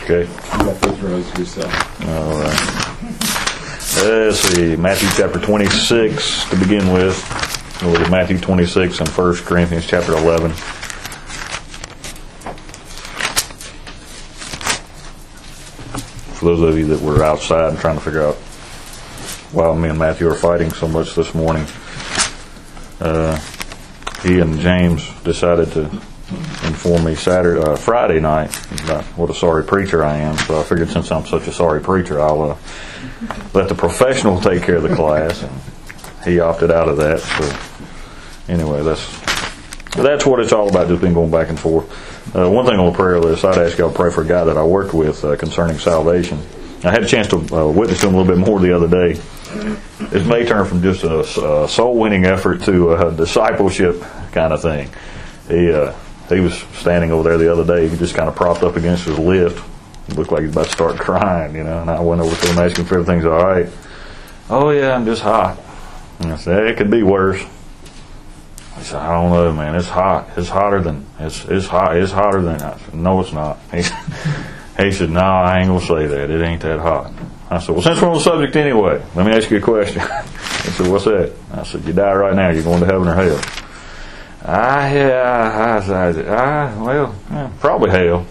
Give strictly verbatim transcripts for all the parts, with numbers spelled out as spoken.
Okay. You got those rows yourself. All right. Uh, let's see. Matthew chapter twenty-six to begin with. We'll look at Matthew twenty-six and First Corinthians chapter eleven. For those of you that were outside and trying to figure out why me and Matthew are fighting so much this morning, uh, he and James decided to inform me Saturday, uh, Friday night about what a sorry preacher I am. So I figured since I'm such a sorry preacher, I'll uh, let the professional take care of the class, and he opted out of that. So anyway, that's that's what it's all about. Just been going back and forth. Uh, one thing on the prayer list, I'd ask y'all to pray for a guy that I worked with uh, concerning salvation. I had a chance to uh, witness to him a little bit more the other day. This may turn from just a, a soul-winning effort to a discipleship kind of thing. He uh, he was standing over there the other day. He just kind of propped up against his lift. He looked like he was about to start crying, you know. And I went over to him and asked him if everything's all right. Oh yeah, I'm just hot. And I said, it could be worse. He said, I don't know, man. It's hot. It's hotter than it's it's hot. It's hotter than. I said, no, it's not. He, he said, no, I ain't gonna say that. It ain't that hot. I said, well, since we're on the subject anyway, let me ask you a question. He said, what's that? I said, you die right now. You're going to heaven or hell? Ah, yeah. I, I, I well, yeah, probably hell.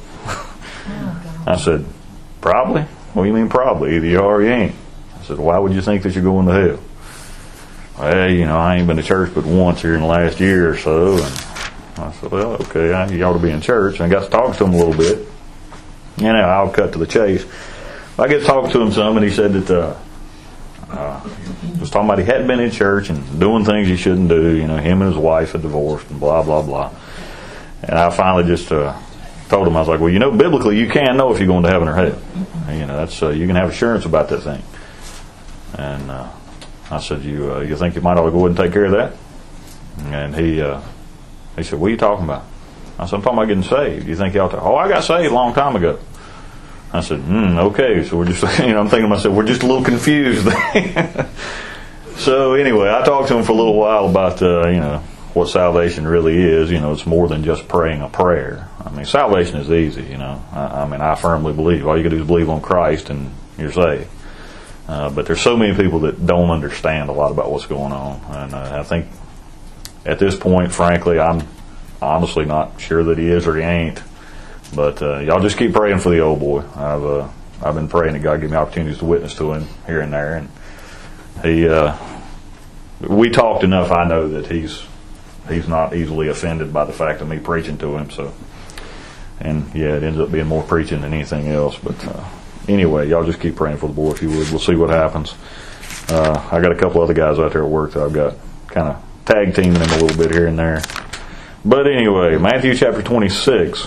I said, probably? What do you mean probably? Either you are or you ain't. I said, why would you think that you're going to hell? Well, you know, I ain't been to church but once here in the last year or so. And I said, well, okay, I, you ought to be in church. And I got to talk to him a little bit. You know, I'll cut to the chase. I get to talk to him some, and he said that uh, uh, he was talking about he hadn't been in church and doing things he shouldn't do. You know, him and his wife had divorced and blah, blah, blah. And I finally just uh, told him, I was like, well, you know, biblically, you can know if you're going to heaven or hell. And, you know, that's uh, you can have assurance about that thing. And uh, I said, you uh, you think you might ought to go ahead and take care of that? And he uh, he said, what are you talking about? I said, I'm talking about getting saved. You think you ought to? Oh, I got saved a long time ago. I said, hmm, okay. So we're just, you know, I'm thinking to myself, we're just a little confused. So anyway, I talked to him for a little while about, uh, you know, what salvation really is. You know, it's more than just praying a prayer. I mean, salvation is easy, you know. I, I mean, I firmly believe all you got to do is believe on Christ and you're saved. Uh, but there's so many people that don't understand a lot about what's going on. And uh, I think at this point, frankly, I'm honestly not sure that he is or he ain't. But uh, y'all just keep praying for the old boy. I've uh, I've been praying that God give me opportunities to witness to him here and there. And he, uh, we talked enough. I know that he's he's not easily offended by the fact of me preaching to him. So, and yeah, it ends up being more preaching than anything else. But uh, anyway, y'all just keep praying for the boy if you would. We'll see what happens. Uh, I got a couple other guys out there at work that I've got kind of tag teaming him a little bit here and there. But anyway, Matthew chapter twenty-six.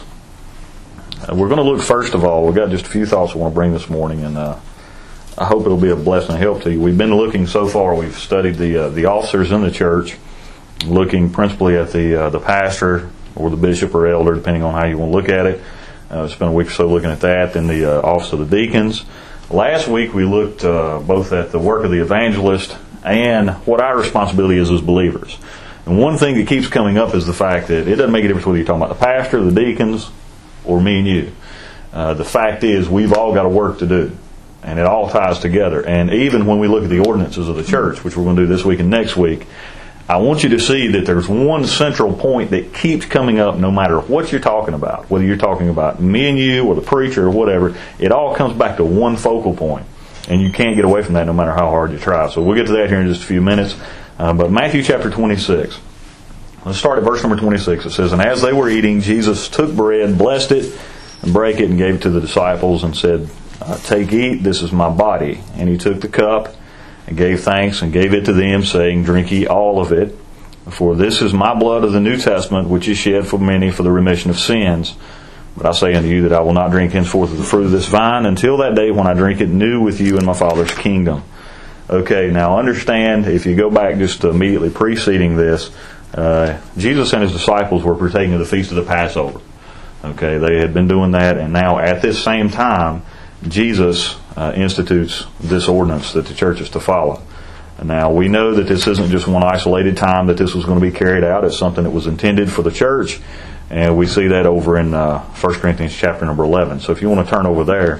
Uh, we're going to look first of all. We've got just a few thoughts I want to bring this morning, and uh, I hope it'll be a blessing and help to you. We've been looking so far. We've studied the uh, the officers in the church, looking principally at the uh, the pastor or the bishop or elder, depending on how you want to look at it. Uh, spent a week or so looking at that. Then the uh, office of the deacons. Last week we looked uh, both at the work of the evangelist and what our responsibility is as believers. And one thing that keeps coming up is the fact that it doesn't make a difference whether you're talking about the pastor, the deacons, or me and you. Uh, the fact is we've all got a work to do. And it all ties together. And even when we look at the ordinances of the church, which we're going to do this week and next week, I want you to see that there's one central point that keeps coming up no matter what you're talking about. Whether you're talking about me and you or the preacher or whatever, it all comes back to one focal point. And you can't get away from that no matter how hard you try. So we'll get to that here in just a few minutes. Uh, but Matthew chapter twenty-six. Let's start at verse number twenty-six. It says, "And as they were eating, Jesus took bread, blessed it, and brake it, and gave it to the disciples, and said, uh, Take, eat, this is my body. And he took the cup, and gave thanks, and gave it to them, saying, Drink ye all of it. For this is my blood of the New Testament, which is shed for many for the remission of sins. But I say unto you that I will not drink henceforth of the fruit of this vine, until that day when I drink it new with you in my Father's kingdom." Okay, now understand, if you go back just immediately preceding this, uh, Jesus and his disciples were partaking of the feast of the Passover. Okay, they had been doing that, and now at this same time, Jesus uh, institutes this ordinance that the church is to follow. Now, we know that this isn't just one isolated time that this was going to be carried out. It's something that was intended for the church, And we see that over in uh, First Corinthians chapter number eleven. So if you want to turn over there,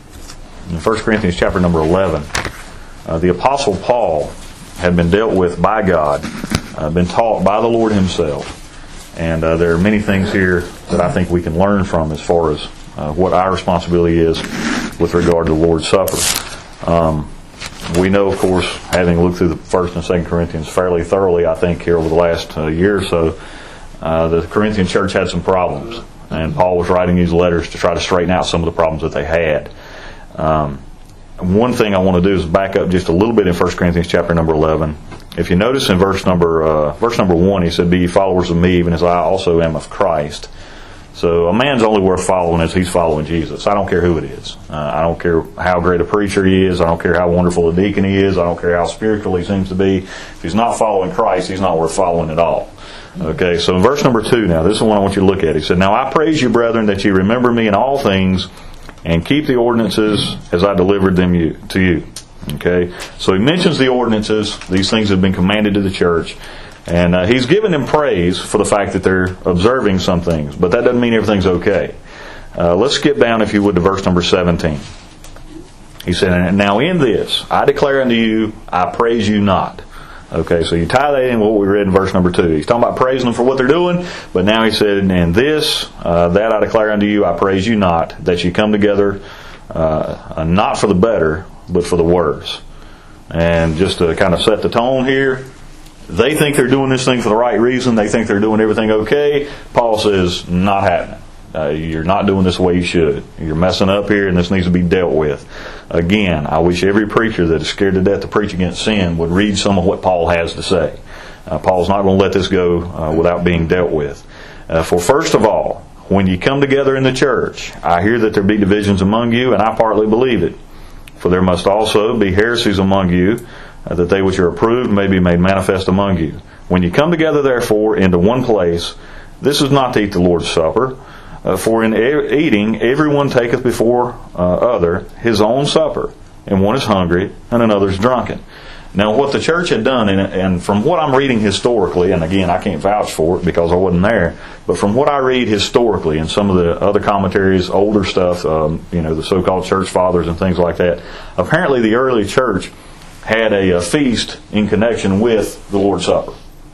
in First Corinthians chapter number eleven, uh, the Apostle Paul had been dealt with by God, uh, been taught by the Lord Himself. And uh, there are many things here that I think we can learn from as far as uh, what our responsibility is with regard to the Lord's Supper. Um, we know, of course, having looked through the First and Second Corinthians fairly thoroughly, I think, here over the last uh, year or so, uh, the Corinthian church had some problems. And Paul was writing these letters to try to straighten out some of the problems that they had. Um, one thing I want to do is back up just a little bit in First Corinthians chapter number eleven. If you notice in verse number uh, verse number one, he said, "Be ye followers of me, even as I also am of Christ." So a man's only worth following as he's following Jesus. I don't care who it is. Uh, I don't care how great a preacher he is. I don't care how wonderful a deacon he is. I don't care how spiritual he seems to be. If he's not following Christ, he's not worth following at all. Okay, so in verse number two now, this is the one I want you to look at. He said, "Now I praise you, brethren, that ye remember me in all things, and keep the ordinances as I delivered them you, to you." Okay, so he mentions the ordinances. These things have been commanded to the church. And uh, he's given them praise for the fact that they're observing some things. But that doesn't mean everything's okay. Uh, let's skip down, if you would, to verse number seventeen. He said, "Now in this I declare unto you, I praise you not." Okay, so you tie that in with what we read in verse number two. He's talking about praising them for what they're doing, but now he said, "And this, uh, that I declare unto you, I praise you not, that you come together uh, not for the better, but for the worse." And just to kind of set the tone here, they think they're doing this thing for the right reason. They think they're doing everything okay. Paul says, not happening. Uh, you're not doing this the way you should. You're messing up here, and this needs to be dealt with. Again, I wish every preacher that is scared to death to preach against sin would read some of what Paul has to say. Uh, Paul's not going to let this go uh, without being dealt with. Uh, for first of all, when you come together in the church, I hear that there be divisions among you, and I partly believe it. For there must also be heresies among you, Uh, that they which are approved may be made manifest among you. When you come together, therefore, into one place, this is not to eat the Lord's Supper. Uh, for in e- eating, everyone taketh before uh, other his own supper, and one is hungry, and another is drunken. Now, what the church had done, and, and from what I'm reading historically, and again, I can't vouch for it because I wasn't there, but from what I read historically in some of the other commentaries, older stuff, um, you know, the so-called church fathers and things like that, apparently the early church had a, a feast in connection with the Lord's Supper.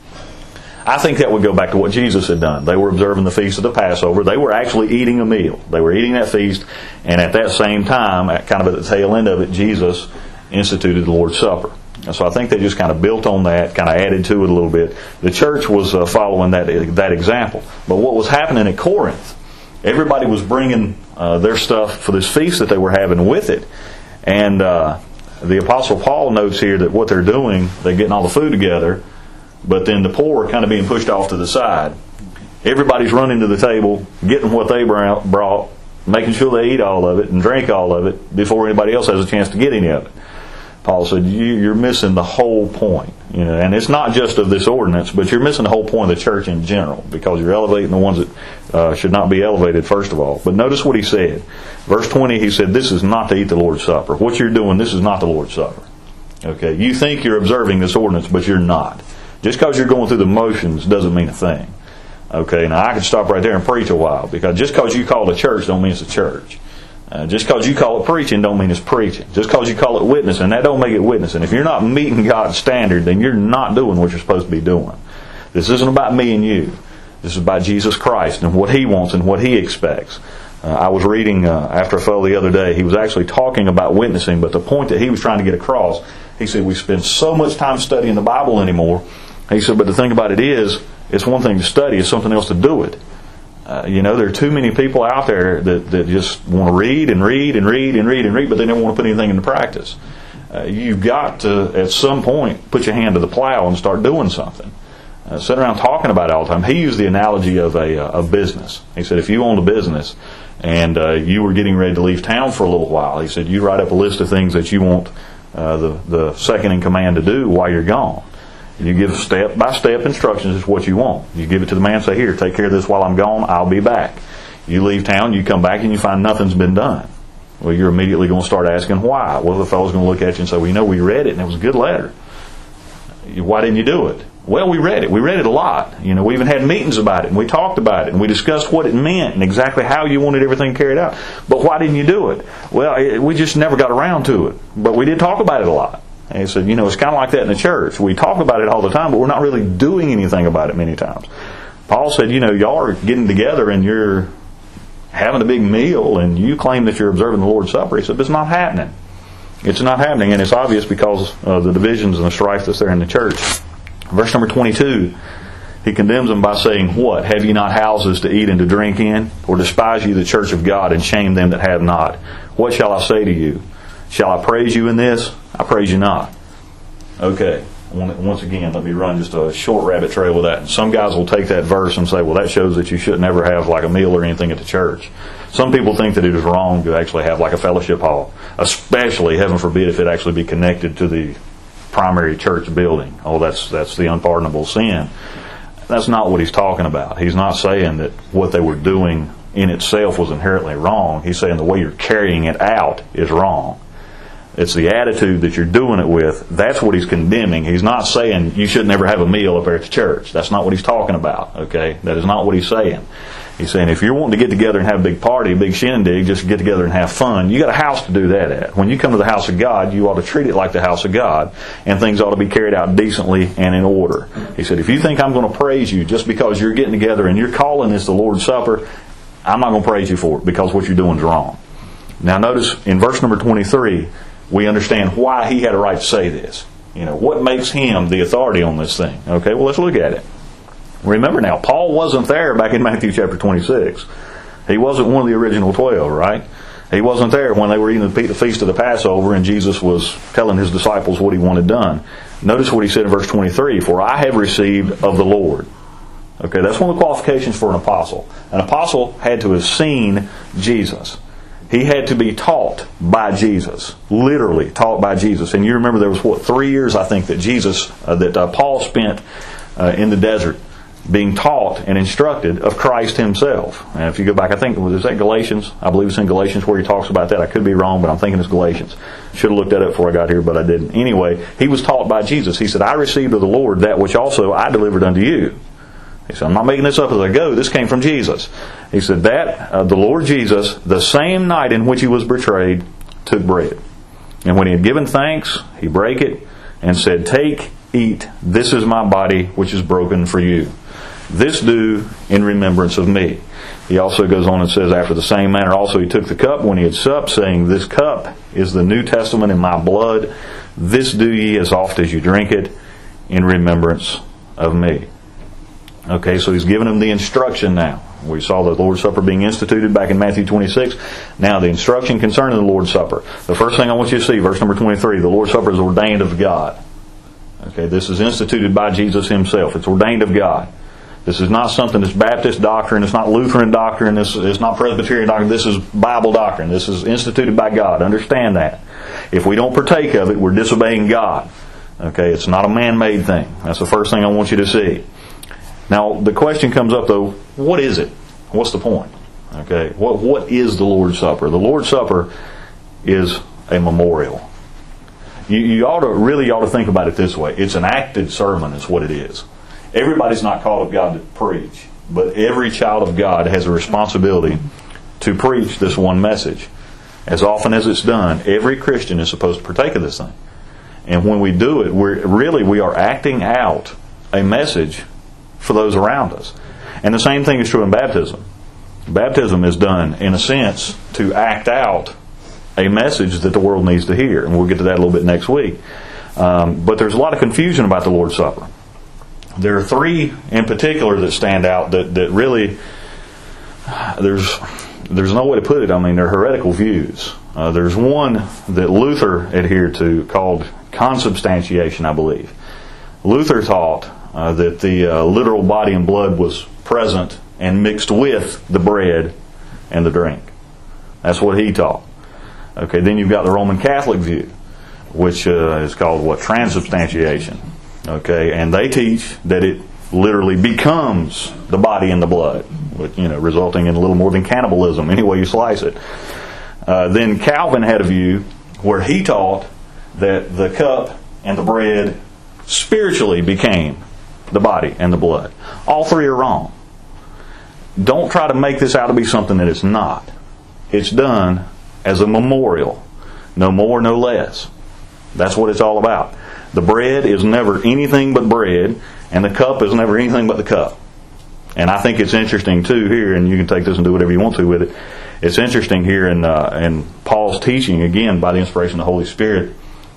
I think that would go back to what Jesus had done. They were observing the feast of the Passover. They were actually eating a meal. They were eating that feast, and at that same time, at kind of at the tail end of it, Jesus instituted the Lord's Supper. And so I think they just kind of built on that, kind of added to it a little bit. The church was uh, following that that example. But what was happening at Corinth, everybody was bringing uh, their stuff for this feast that they were having with it. And uh, the Apostle Paul notes here that what they're doing, they're getting all the food together, but then the poor are kind of being pushed off to the side. Everybody's running to the table, getting what they brought, making sure they eat all of it and drink all of it before anybody else has a chance to get any of it. Paul said, you're missing the whole point. You know, and it's not just of this ordinance, but you're missing the whole point of the church in general, because you're elevating the ones that uh, should not be elevated, first of all. But notice what he said. Verse twenty, he said, this is not to eat the Lord's Supper. What you're doing, this is not the Lord's Supper. Okay, you think you're observing this ordinance, but you're not. Just because you're going through the motions doesn't mean a thing. Okay, now I could stop right there and preach a while, because just because you call it a church don't mean it's a church. Uh, just because you call it preaching don't mean it's preaching. Just because you call it witnessing, that don't make it witnessing. If you're not meeting God's standard, then you're not doing what you're supposed to be doing. This isn't about me and you. This is about Jesus Christ and what He wants and what He expects. Uh, I was reading uh, after a fellow the other day. He was actually talking about witnessing, but the point that he was trying to get across, he said, we spend so much time studying the Bible anymore. He said, but the thing about it is, it's one thing to study, it's something else to do it. Uh, you know, there are too many people out there that, that just want to read and read and read and read and read, but they never want to put anything into practice. Uh, you've got to, at some point, put your hand to the plow and start doing something. Uh, sit around talking about it all the time. He used the analogy of a, a business. He said, if you owned a business and uh, you were getting ready to leave town for a little while, he said, you write up a list of things that you want uh, the, the second in command to do while you're gone. You give step-by-step instructions is what you want. You give it to the man and say, here, take care of this while I'm gone, I'll be back. You leave town, you come back, and you find nothing's been done. Well, you're immediately going to start asking why. Well, the fellow's going to look at you and say, well, you know, we read it, and it was a good letter. Why didn't you do it? Well, we read it. We read it a lot. You know, we even had meetings about it, and we talked about it, and we discussed what it meant and exactly how you wanted everything carried out. But why didn't you do it? Well, it, we just never got around to it. But we did talk about it a lot. And he said, you know, it's kind of like that in the church. We talk about it all the time, but we're not really doing anything about it many times. Paul said, you know, y'all are getting together and you're having a big meal, and you claim that you're observing the Lord's Supper. He said, but it's not happening. It's not happening, and it's obvious because of the divisions and the strife that's there in the church. Verse number twenty-two, he condemns them by saying, what? Have ye not houses to eat and to drink in? Or despise ye the church of God, and shame them that have not? What shall I say to you? Shall I praise you in this? I praise you not. Okay, once again, let me run just a short rabbit trail with that. Some guys will take that verse and say, well, that shows that you should never have like a meal or anything at the church. Some people think that it is wrong to actually have like a fellowship hall, especially, heaven forbid, if it actually be connected to the primary church building. Oh, that's that's the unpardonable sin. That's not what he's talking about. He's not saying that what they were doing in itself was inherently wrong. He's saying the way you're carrying it out is wrong. It's the attitude that you're doing it with. That's what he's condemning. He's not saying you should never have a meal up there at the church. That's not what he's talking about. Okay, that is not what he's saying. He's saying if you're wanting to get together and have a big party, a big shindig, just get together and have fun, you got a house to do that at. When you come to the house of God, you ought to treat it like the house of God, and things ought to be carried out decently and in order. He said, if you think I'm going to praise you just because you're getting together and you're calling this the Lord's Supper, I'm not going to praise you for it, because what you're doing is wrong. Now notice in verse number twenty-three, we understand why he had a right to say this. You know, what makes him the authority on this thing? Okay, well, let's look at it. Remember now, Paul wasn't there back in Matthew chapter twenty-six. He wasn't one of the original twelve, right? He wasn't there when they were eating the feast of the Passover and Jesus was telling his disciples what he wanted done. Notice what he said in verse twenty-three, for I have received of the Lord. Okay, that's one of the qualifications for an apostle. An apostle had to have seen Jesus. He had to be taught by Jesus, literally taught by Jesus. And you remember there was, what, three years, I think, that Jesus, uh, that uh, Paul spent uh, in the desert being taught and instructed of Christ himself. And if you go back, I think, was that Galatians? I believe it's in Galatians where he talks about that. I could be wrong, but I'm thinking it's Galatians. Should have looked that up before I got here, but I didn't. Anyway, he was taught by Jesus. He said, I received of the Lord that which also I delivered unto you. He said, I'm not making this up as I go. This came from Jesus. He said that uh, the Lord Jesus, the same night in which he was betrayed, took bread. And when he had given thanks, he brake it and said, take, eat, this is my body which is broken for you. This do in remembrance of me. He also goes on and says, after the same manner also he took the cup when he had supped, saying, this cup is the New Testament in my blood. This do ye as oft as you drink it in remembrance of me. Okay, so he's given them the instruction now. We saw the Lord's Supper being instituted back in Matthew twenty-six. Now the instruction concerning the Lord's Supper. The first thing I want you to see, verse number twenty-three, the Lord's Supper is ordained of God. Okay, this is instituted by Jesus himself. It's ordained of God. This is not something that's Baptist doctrine. It's not Lutheran doctrine. This is not Presbyterian doctrine. This is Bible doctrine. This is instituted by God. Understand that. If we don't partake of it, we're disobeying God. Okay, it's not a man-made thing. That's the first thing I want you to see. Now, the question comes up, though, what is it? What's the point? Okay, what what is the Lord's Supper? The Lord's Supper is a memorial. You, you ought to really ought to think about it this way. It's an acted sermon is what it is. Everybody's not called of God to preach, but every child of God has a responsibility to preach this one message. As often as it's done, every Christian is supposed to partake of this thing. And when we do it, we're really we are acting out a message for those around us. And the same thing is true in baptism. Baptism is done, in a sense, to act out a message that the world needs to hear. And we'll get to that a little bit next week. Um, but there's a lot of confusion about the Lord's Supper. There are three in particular that stand out that, that really, there's there's no way to put it. I mean, they're heretical views. Uh, there's one that Luther adhered to called consubstantiation, I believe. Luther taught Uh, that the uh, literal body and blood was present and mixed with the bread and the drink. That's what he taught. Okay, then you've got the Roman Catholic view, which uh, is called what? Transubstantiation. Okay, and they teach that it literally becomes the body and the blood, which, you know, resulting in a little more than cannibalism, any way you slice it. Uh, then Calvin had a view where he taught that the cup and the bread spiritually became the body, and the blood. All three are wrong. Don't try to make this out to be something that it's not. It's done as a memorial. No more, no less. That's what it's all about. The bread is never anything but bread, and the cup is never anything but the cup. And I think it's interesting too here, and you can take this and do whatever you want to with it. It's interesting here in, uh, in Paul's teaching, again, by the inspiration of the Holy Spirit,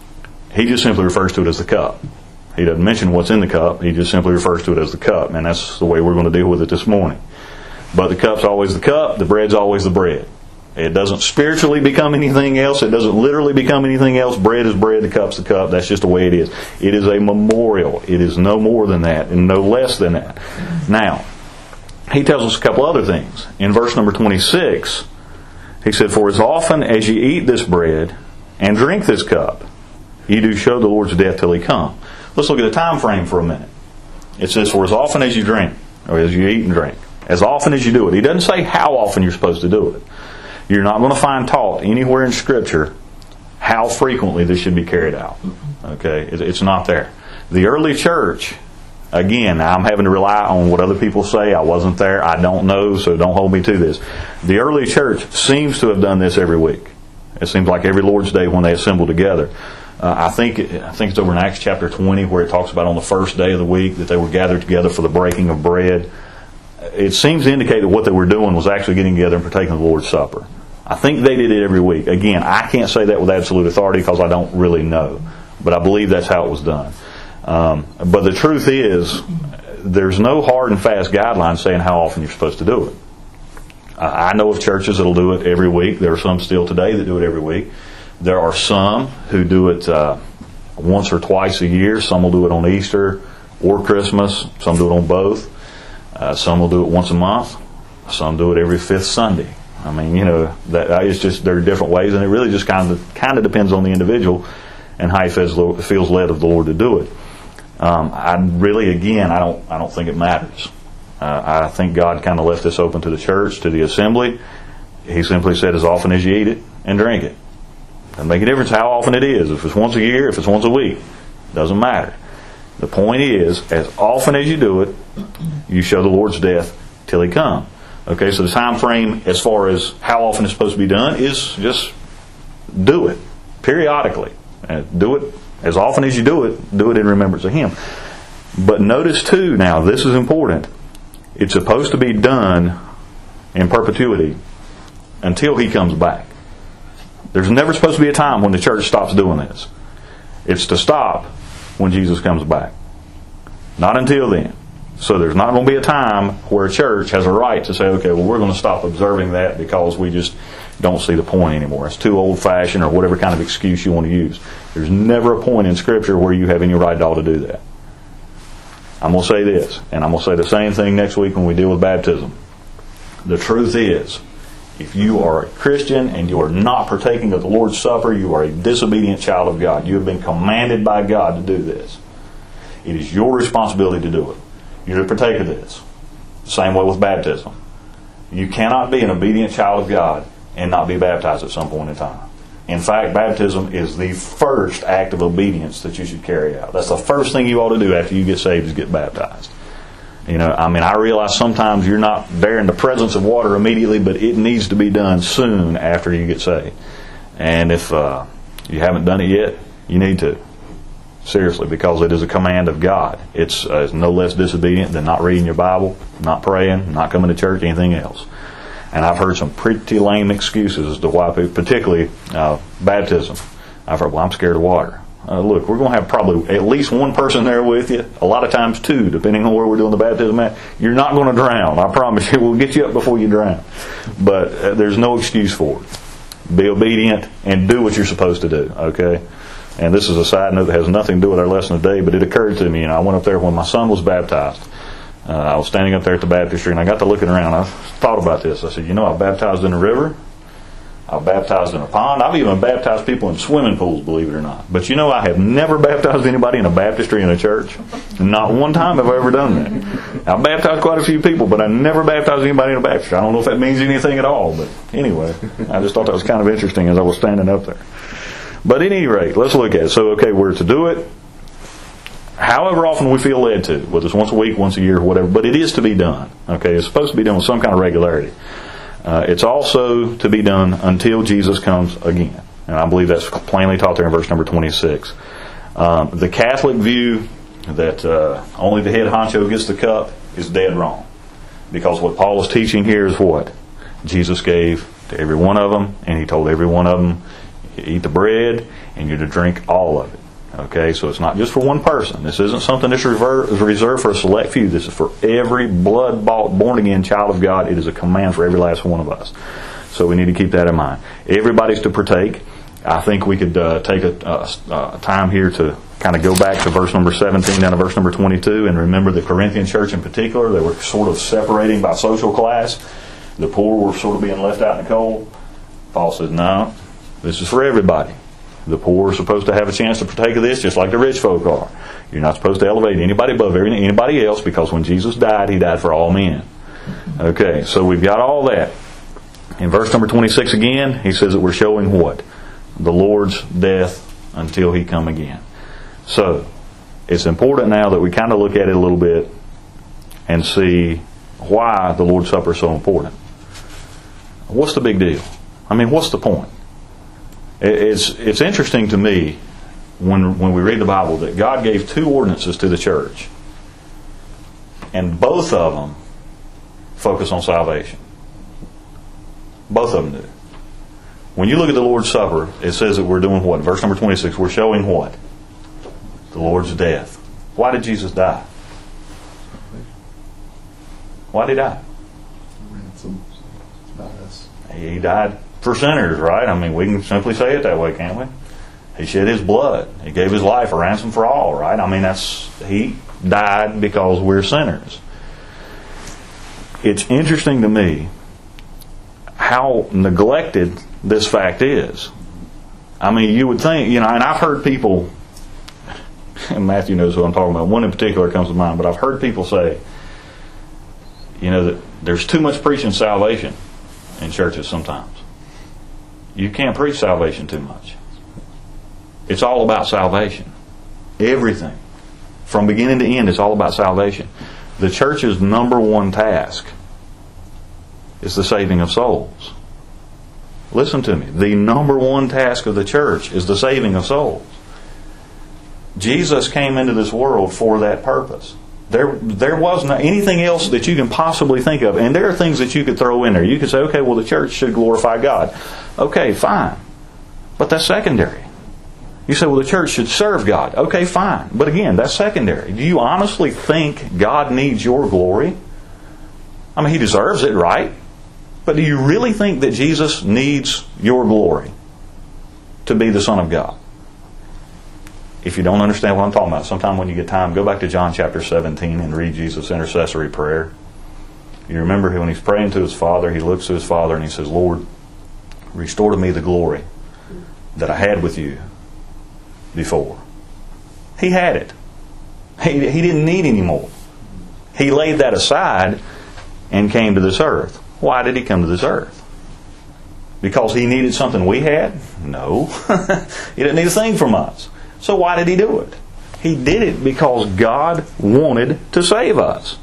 he just simply refers to it as the cup. He doesn't mention what's in the cup. He just simply refers to it as the cup. And that's the way we're going to deal with it this morning. But the cup's always the cup. The bread's always the bread. It doesn't spiritually become anything else. It doesn't literally become anything else. Bread is bread. The cup's the cup. That's just the way it is. It is a memorial. It is no more than that and no less than that. Now, he tells us a couple other things. In verse number twenty-six, he said, "For as often as ye eat this bread and drink this cup, ye do show the Lord's death till He come." Let's look at the time frame for a minute. It says, "For as often as you drink," or as you eat and drink, as often as you do it. He doesn't say how often you're supposed to do it. You're not going to find taught anywhere in Scripture how frequently this should be carried out. Okay, it's not there. The early church, again, I'm having to rely on what other people say. I wasn't there. I don't know, so don't hold me to this. The early church seems to have done this every week. It seems like every Lord's Day when they assemble together. Uh, I think I think it's over in Acts chapter twenty where it talks about on the first day of the week that they were gathered together for the breaking of bread. It seems to indicate that what they were doing was actually getting together and partaking of the Lord's Supper. I think they did it every week. Again, I can't say that with absolute authority because I don't really know. But I believe that's how it was done. Um, but the truth is, there's no hard and fast guideline saying how often you're supposed to do it. Uh, I know of churches that will do it every week. There are some still today that do it every week. There are some who do it uh, once or twice a year. Some will do it on Easter or Christmas. Some do it on both. Uh, some will do it once a month. Some do it every fifth Sunday. I mean, you know, that it's just there are different ways, and it really just kind of kind of depends on the individual and how he feels, feels led of the Lord to do it. Um, I really, again, I don't I don't think it matters. Uh, I think God kind of left this open to the church, to the assembly. He simply said, as often as you eat it and drink it. Doesn't make a difference how often it is. If it's once a year, if it's once a week, doesn't matter. The point is, as often as you do it, you show the Lord's death till He come. Okay, so the time frame as far as how often it's supposed to be done is just do it periodically. And do it as often as you do it, do it in remembrance of Him. But notice too, now this is important, it's supposed to be done in perpetuity until He comes back. There's never supposed to be a time when the church stops doing this. It's to stop when Jesus comes back. Not until then. So there's not going to be a time where a church has a right to say, okay, well, we're going to stop observing that because we just don't see the point anymore. It's too old-fashioned, or whatever kind of excuse you want to use. There's never a point in Scripture where you have any right at all to do that. I'm going to say this, and I'm going to say the same thing next week when we deal with baptism. The truth is, if you are a Christian and you are not partaking of the Lord's Supper, you are a disobedient child of God. You have been commanded by God to do this. It is your responsibility to do it. You're to partake of this. Same way with baptism. You cannot be an obedient child of God and not be baptized at some point in time. In fact, baptism is the first act of obedience that you should carry out. That's the first thing you ought to do after you get saved, is get baptized. You know, I mean, I realize sometimes you're not there in the presence of water immediately, but it needs to be done soon after you get saved. And if uh, you haven't done it yet, you need to. Seriously, because it is a command of God. It's, uh, it's no less disobedient than not reading your Bible, not praying, not coming to church, anything else. And I've heard some pretty lame excuses as to why people, particularly uh, baptism. I've heard, well, I'm scared of water. Uh, look, we're going to have probably at least one person there with you, a lot of times two, depending on where we're doing the baptism at. You're not going to drown. I promise you, we'll get you up before you drown. But uh, there's no excuse for it. Be obedient and do what you're supposed to do, okay? And this is a side note that has nothing to do with our lesson today, but it occurred to me, and I went up there when my son was baptized. Uh, I was standing up there at the baptistry, and I got to looking around. I thought about this. I said, you know, I've baptized in a river. I've baptized in a pond. I've even baptized people in swimming pools, believe it or not. But you know, I have never baptized anybody in a baptistry in a church. Not one time have I ever done that. I've baptized quite a few people, but I never baptized anybody in a baptistry. I don't know if that means anything at all, but anyway, I just thought that was kind of interesting as I was standing up there. But at any rate, let's look at it. So, okay, we're to do it however often we feel led to, whether it's once a week, once a year, or whatever, but it is to be done. Okay, it's supposed to be done with some kind of regularity. Uh, it's also to be done until Jesus comes again. And I believe that's plainly taught there in verse number twenty-six. Um, the Catholic view that uh, only the head honcho gets the cup is dead wrong. Because what Paul is teaching here is what? Jesus gave to every one of them, and He told every one of them, eat the bread, and you're to drink all of it. Okay, so it's not just for one person. This isn't something that's reserved for a select few. This is for every blood-bought, born-again child of God. It is a command for every last one of us. So we need to keep that in mind. Everybody's to partake. I think we could uh, take a, a, a time here to kind of go back to verse number seventeen down to verse number twenty-two and remember the Corinthian church in particular. They were sort of separating by social class. The poor were sort of being left out in the cold. Paul says, no, this is for everybody. The poor are supposed to have a chance to partake of this just like the rich folk are. You're not supposed to elevate anybody above anybody else because when Jesus died, He died for all men. Okay, so we've got all that. In verse number twenty-six again, he says that we're showing what? The Lord's death until He come again. So, it's important now that we kind of look at it a little bit and see why the Lord's Supper is so important. What's the big deal? I mean, what's the point? It's it's interesting to me when when we read the Bible that God gave two ordinances to the church, and both of them focus on salvation. Both of them do. When you look at the Lord's Supper, it says that we're doing what? Verse number twenty-six, we're showing what? The Lord's death. Why did Jesus die? Why did He die? Ransom. Not us. He died for sinners, right? I mean, we can simply say it that way, can't we? He shed His blood. He gave His life a ransom for all, right? I mean, that's He died because we're sinners. It's interesting to me how neglected this fact is. I mean, you would think, you know, and I've heard people, and Matthew knows who I'm talking about, one in particular comes to mind, but I've heard people say, you know, that there's too much preaching salvation in churches sometimes. You can't preach salvation too much. It's all about salvation. Everything. From beginning to end, it's all about salvation. The church's number one task is the saving of souls. Listen to me. The number one task of the church is the saving of souls. Jesus came into this world for that purpose. There, there wasn't anything else that you can possibly think of. And there are things that you could throw in there. You could say, okay, well, the church should glorify God. Okay, fine. But that's secondary. You say, well, the church should serve God. Okay, fine. But again, that's secondary. Do you honestly think God needs your glory? I mean, He deserves it, right? But do you really think that Jesus needs your glory to be the Son of God? If you don't understand what I'm talking about, sometime when you get time, go back to John chapter seventeen and read Jesus' intercessory prayer. You remember when He's praying to His Father, He looks to His Father and He says, Lord, restore to me the glory that I had with You before. He had it. He, he didn't need any more. He laid that aside and came to this earth. Why did He come to this earth? Because He needed something we had? No. He didn't need a thing from us. So why did He do it? He did it because God wanted to save us.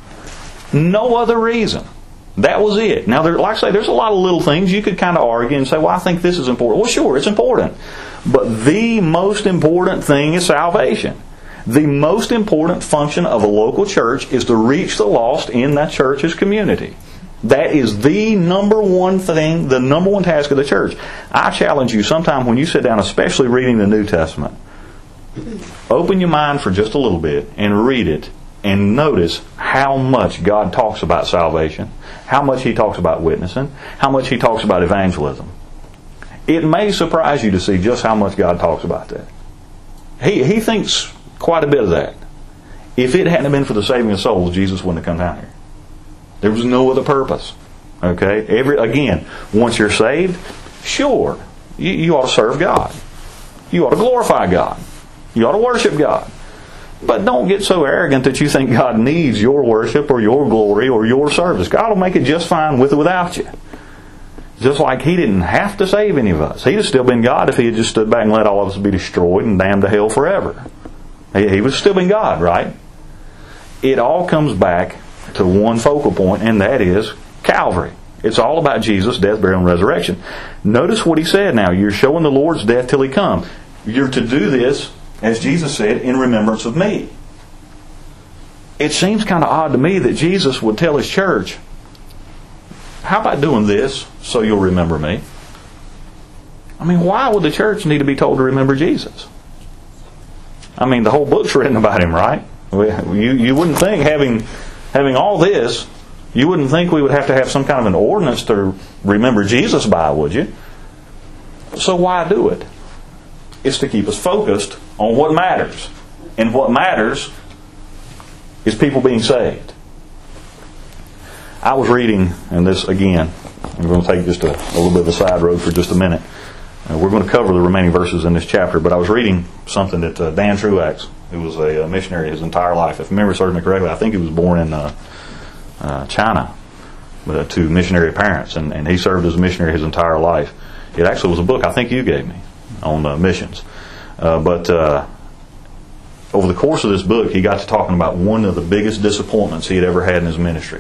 No other reason. That was it. Now, there, like I say, there's a lot of little things you could kind of argue and say, well, I think this is important. Well, sure, it's important. But the most important thing is salvation. The most important function of a local church is to reach the lost in that church's community. That is the number one thing, the number one task of the church. I challenge you sometime when you sit down, especially reading the New Testament, open your mind for just a little bit and read it and notice how much God talks about salvation, how much He talks about witnessing, how much He talks about evangelism. It may surprise you to see just how much God talks about that. He, he thinks quite a bit of that. If it hadn't been for the saving of souls, Jesus wouldn't have come down here. There was no other purpose. Okay? Every again, once you're saved, sure, you, you ought to serve God. You ought to glorify God. You ought to worship God. But don't get so arrogant that you think God needs your worship or your glory or your service. God will make it just fine with or without you. Just like He didn't have to save any of us. He'd have still been God if He had just stood back and let all of us be destroyed and damned to hell forever. He, he was still in God, right? It all comes back to one focal point, and that is Calvary. It's all about Jesus' death, burial, and resurrection. Notice what he said now. You're showing the Lord's death till he come. You're to do this, as Jesus said, in remembrance of me. It seems kind of odd to me that Jesus would tell his church, how about doing this so you'll remember me? I mean, why would the church need to be told to remember Jesus? I mean, the whole book's written about him, right? You, you wouldn't think having, having all this, you wouldn't think we would have to have some kind of an ordinance to remember Jesus by, would you? So why do it? It's to keep us focused on what matters. And what matters is people being saved. I was reading, and this again, I'm going to take just a, a little bit of a side road for just a minute. Uh, we're going to cover the remaining verses in this chapter, but I was reading something that uh, Dan Truax, who was a, a missionary his entire life, if memory serves me correctly, I think he was born in uh, uh, China uh, to missionary parents, and, and he served as a missionary his entire life. It actually was a book I think you gave me on uh, missions. Uh, but uh, over the course of this book, he got to talking about one of the biggest disappointments he had ever had in his ministry.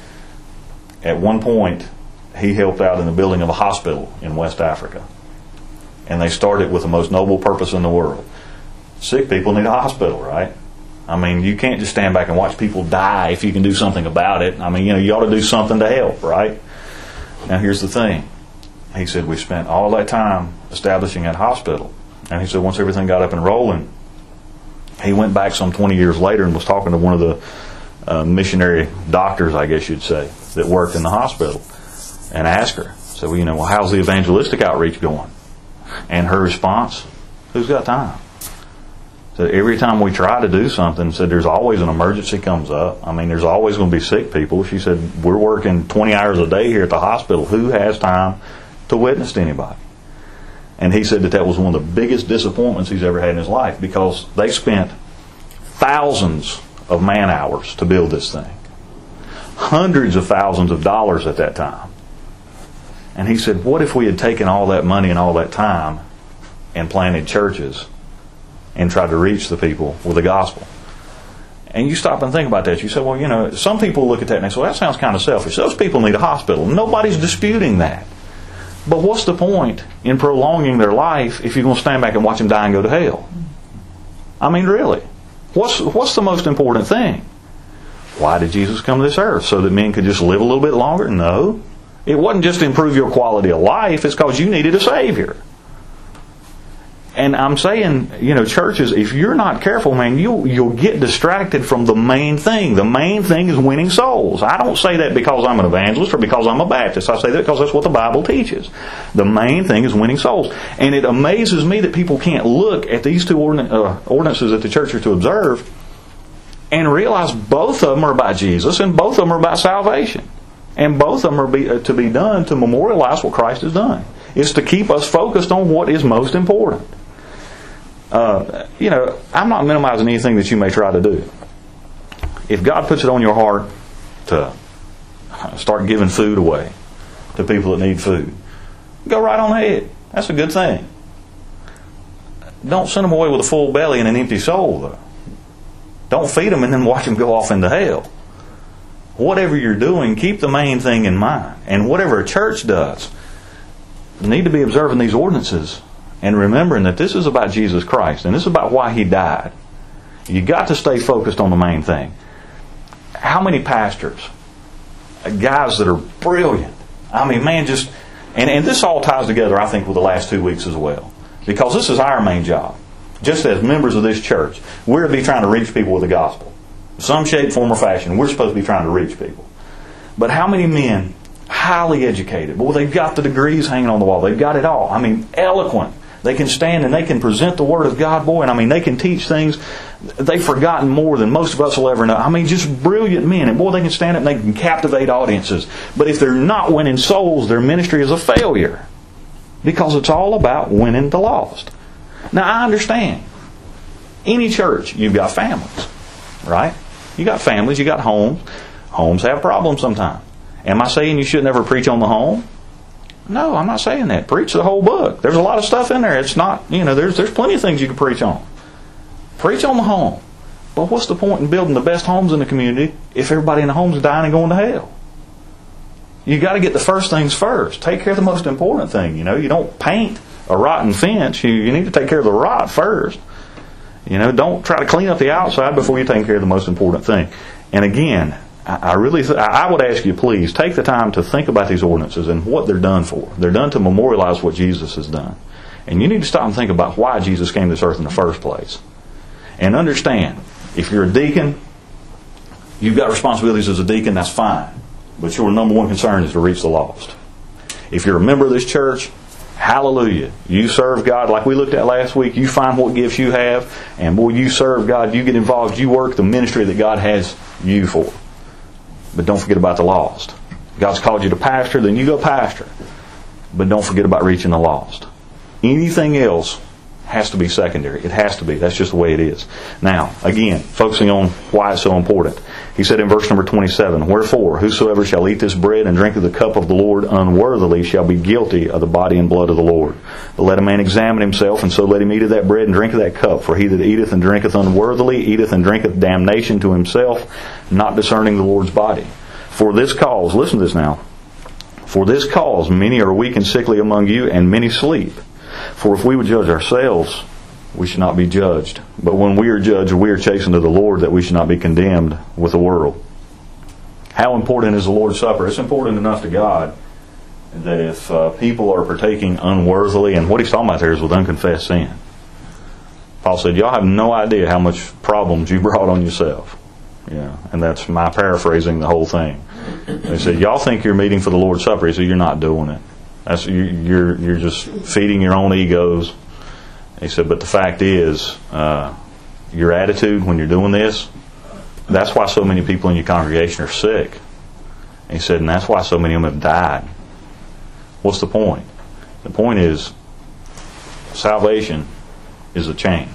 At one point, he helped out in the building of a hospital in West Africa. And they started with the most noble purpose in the world. Sick people need a hospital, right? I mean, you can't just stand back and watch people die if you can do something about it. I mean, you know, you ought to do something to help, right? Now, here's the thing. He said, we spent all that time establishing that hospital. And he said, once everything got up and rolling, he went back some twenty years later and was talking to one of the uh, missionary doctors, I guess you'd say, that worked in the hospital, and asked her, said, well, you know, well, how's the evangelistic outreach going? And her response, who's got time? So every time we try to do something, said there's always an emergency comes up. I mean, there's always going to be sick people. She said, we're working twenty hours a day here at the hospital. Who has time to witness to anybody? And he said that that was one of the biggest disappointments he's ever had in his life, because they spent thousands of man hours to build this thing. Hundreds of thousands of dollars at that time. And he said, what if we had taken all that money and all that time and planted churches and tried to reach the people with the gospel? And you stop and think about that. You say, well, you know, some people look at that and they say, well, that sounds kind of selfish. Those people need a hospital. Nobody's disputing that. But what's the point in prolonging their life if you're going to stand back and watch them die and go to hell? I mean, really. What's, what's the most important thing? Why did Jesus come to this earth? So that men could just live a little bit longer? No. It wasn't just to improve your quality of life. It's because you needed a Savior. And I'm saying, you know, churches, if you're not careful, man, you'll, you'll get distracted from the main thing. The main thing is winning souls. I don't say that because I'm an evangelist or because I'm a Baptist. I say that because that's what the Bible teaches. The main thing is winning souls. And it amazes me that people can't look at these two ordin- uh, ordinances that the church are to observe and realize both of them are about Jesus and both of them are about salvation. And both of them are be, uh, to be done to memorialize what Christ has done. It's to keep us focused on what is most important. Uh, you know, I'm not minimizing anything that you may try to do. If God puts it on your heart to start giving food away to people that need food, go right on ahead. That's a good thing. Don't send them away with a full belly and an empty soul, though. Don't feed them and then watch them go off into hell. Whatever you're doing, keep the main thing in mind. And whatever a church does, you need to be observing these ordinances and remembering that this is about Jesus Christ and this is about why He died. You've got to stay focused on the main thing. How many pastors, guys that are brilliant, I mean, man, just, and, and this all ties together, I think, with the last two weeks as well. Because this is our main job. Just as members of this church, we're to be trying to reach people with the gospel. Some shape, form, or fashion, we're supposed to be trying to reach people. But how many men, highly educated, boy, they've got the degrees hanging on the wall. They've got it all. I mean, eloquent. They can stand and they can present the Word of God, boy, and I mean, they can teach things they've forgotten more than most of us will ever know. I mean, just brilliant men. And boy, they can stand up and they can captivate audiences. But if they're not winning souls, their ministry is a failure. Because it's all about winning the lost. Now, I understand. Any church, you've got families, right? You got families, you got homes. Homes have problems sometimes. Am I saying you should never preach on the home? No, I'm not saying that. Preach the whole book. There's a lot of stuff in there. It's not, you know, there's there's plenty of things you can preach on. Preach on the home. But what's the point in building the best homes in the community if everybody in the home is dying and going to hell? You got to get the first things first. Take care of the most important thing. You know, you don't paint a rotten fence. You, you need to take care of the rot first. You know, don't try to clean up the outside before you take care of the most important thing. And again, I, I really, th- I would ask you, please take the time to think about these ordinances and what they're done for. They're done to memorialize what Jesus has done. And you need to stop and think about why Jesus came to this earth in the first place. And understand, if you're a deacon, you've got responsibilities as a deacon, that's fine. But your number one concern is to reach the lost. If you're a member of this church, hallelujah. You serve God like we looked at last week. You find what gifts you have, and boy, you serve God. You get involved. You work the ministry that God has you for. But don't forget about the lost. God's called you to pastor, then you go pastor. But don't forget about reaching the lost. Anything else has to be secondary. It has to be. That's just the way it is. Now, again, focusing on why it's so important. He said in verse number twenty-seven, "Wherefore, whosoever shall eat this bread and drink of the cup of the Lord unworthily shall be guilty of the body and blood of the Lord. But let a man examine himself, and so let him eat of that bread and drink of that cup. For he that eateth and drinketh unworthily eateth and drinketh damnation to himself, not discerning the Lord's body. For this cause," listen to this now, "for this cause many are weak and sickly among you, and many sleep. For if we would judge ourselves, we should not be judged. But when we are judged, we are chastened to the Lord, that we should not be condemned with the world." How important is the Lord's Supper? It's important enough to God that if uh, people are partaking unworthily, and what he's talking about there is with unconfessed sin. Paul said, y'all have no idea how much problems you brought on yourself. Yeah, and that's my paraphrasing the whole thing. He said, y'all think you're meeting for the Lord's Supper. He said, you're not doing it. That's, you're, you're just feeding your own egos. He said, but the fact is, uh, your attitude when you're doing this, that's why so many people in your congregation are sick. He said, and that's why so many of them have died. What's the point? The point is, salvation is a change.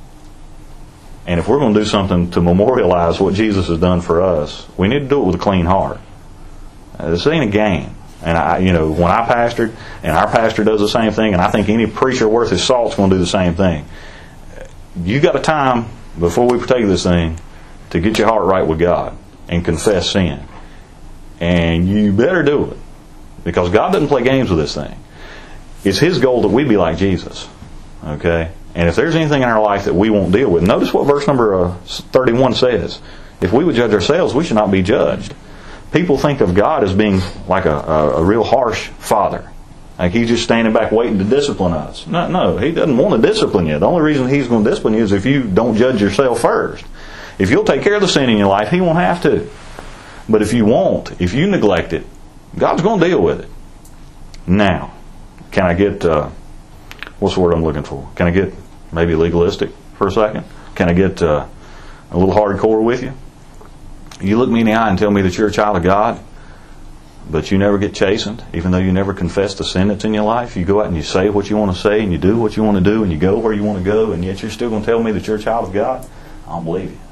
And if we're going to do something to memorialize what Jesus has done for us, we need to do it with a clean heart. Uh, this ain't a game. And I, you know, when I pastored, and our pastor does the same thing, and I think any preacher worth his salt is going to do the same thing. You got a time before we partake of this thing to get your heart right with God and confess sin, and you better do it, because God doesn't play games with this thing. It's His goal that we be like Jesus. Okay, and if there's anything in our life that we won't deal with, notice what verse number thirty-one says: "If we would judge ourselves, we should not be judged." People think of God as being like a, a, a real harsh father. Like He's just standing back waiting to discipline us. No, no, He doesn't want to discipline you. The only reason He's going to discipline you is if you don't judge yourself first. If you'll take care of the sin in your life, He won't have to. But if you won't, if you neglect it, God's going to deal with it. Now, can I get, uh, what's the word I'm looking for? Can I get maybe legalistic for a second? Can I get uh, a little hardcore with you? You look me in the eye and tell me that you're a child of God, but you never get chastened, even though you never confess the sin that's in your life. You go out and you say what you want to say, and you do what you want to do, and you go where you want to go, and yet you're still going to tell me that you're a child of God? I don't believe you.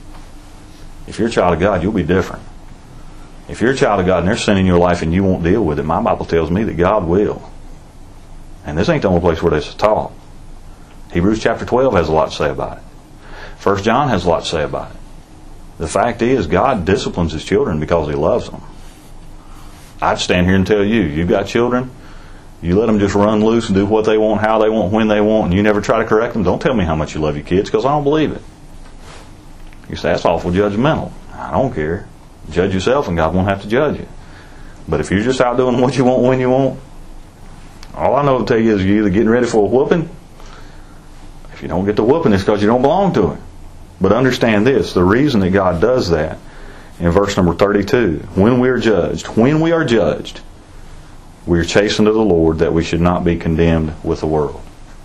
If you're a child of God, you'll be different. If you're a child of God and there's sin in your life and you won't deal with it, my Bible tells me that God will. And this ain't the only place where this is taught. Hebrews chapter twelve has a lot to say about it. First John has a lot to say about it. The fact is, God disciplines His children because He loves them. I'd stand here and tell you, you've got children, you let them just run loose and do what they want, how they want, when they want, and you never try to correct them. Don't tell me how much you love your kids, because I don't believe it. You say, that's awful judgmental. I don't care. Judge yourself and God won't have to judge you. But if you're just out doing what you want, when you want, all I know to tell you is you're either getting ready for a whooping. If you don't get the whooping, it's because you don't belong to Him. But understand this, the reason that God does that, in verse number thirty-two, when we are judged, when we are judged, we are chastened to the Lord, that we should not be condemned with the world.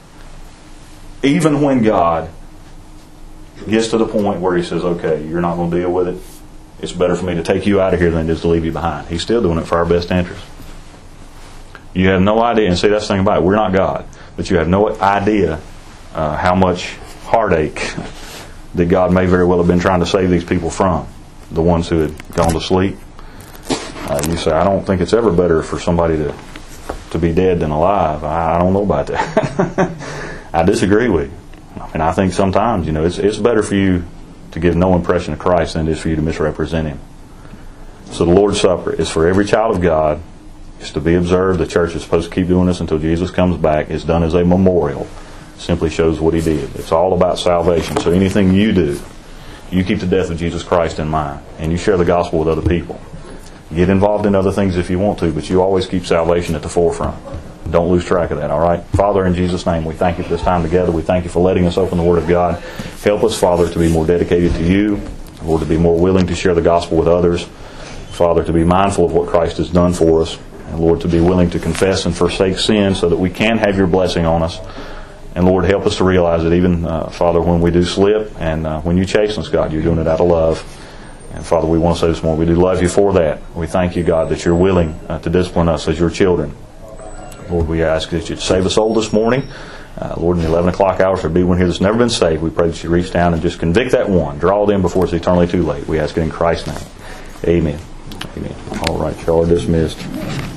Even when God gets to the point where He says, okay, you're not going to deal with it, it's better for me to take you out of here than it is to leave you behind. He's still doing it for our best interest. You have no idea, and see, that's the thing about it, we're not God, but you have no idea uh, how much heartache that God may very well have been trying to save these people from, the ones who had gone to sleep. Uh, you say, I don't think it's ever better for somebody to to be dead than alive. I, I don't know about that. I disagree with you. And I think sometimes, you know, it's it's better for you to give no impression of Christ than it is for you to misrepresent Him. So the Lord's Supper is for every child of God. It's to be observed. The church is supposed to keep doing this until Jesus comes back. It's done as a memorial. It simply shows what He did. It's all about salvation. So anything you do, you keep the death of Jesus Christ in mind, and you share the gospel with other people. Get involved in other things if you want to, but you always keep salvation at the forefront. Don't lose track of that, all right? Father, in Jesus' name, we thank You for this time together. We thank You for letting us open the Word of God. Help us, Father, to be more dedicated to You, Lord, to be more willing to share the gospel with others. Father, to be mindful of what Christ has done for us. And Lord, to be willing to confess and forsake sin so that we can have Your blessing on us. And Lord, help us to realize that even, uh, Father, when we do slip and uh, when You chasten us, God, You're doing it out of love. And Father, we want to say this morning, we do love You for that. We thank You, God, that You're willing uh, to discipline us as Your children. Lord, we ask that You'd save us all this morning. Uh, Lord, in the eleven o'clock hour, if there be one here that's never been saved, we pray that You reach down and just convict that one. Draw them before it's eternally too late. We ask it in Christ's name. Amen. Amen. All right, y'all are dismissed.